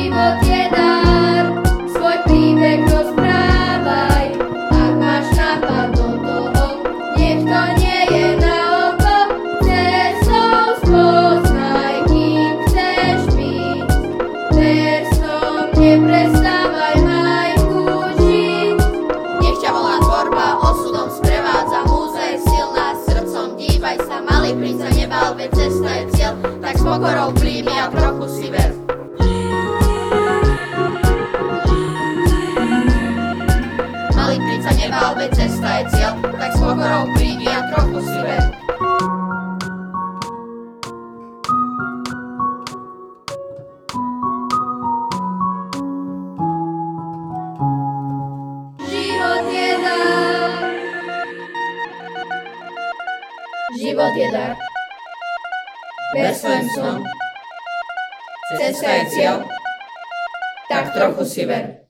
Život je dar, svoj príbeh rozprávaj. Ak máš nápad do toho, nech to nie je na oko. Cestou spoznaj, kým chceš byť. Ver snom, neprestávaj, maj chuť žiť. Nech ťa volá tvorba, osudom sprevádza múze, silná srdcom, dívaj sa, malý princ sa nebál, veď cesta je cieľ, tak s pokorou príjmi a trochu si ver. Malý princ sa nebál, veď cesta je cieľ, tak s pokorou príjmi a trochu si ver. Život je dar. Život je dar. Ver svojim snom. Cesta je cieľ, tak trochu si ver.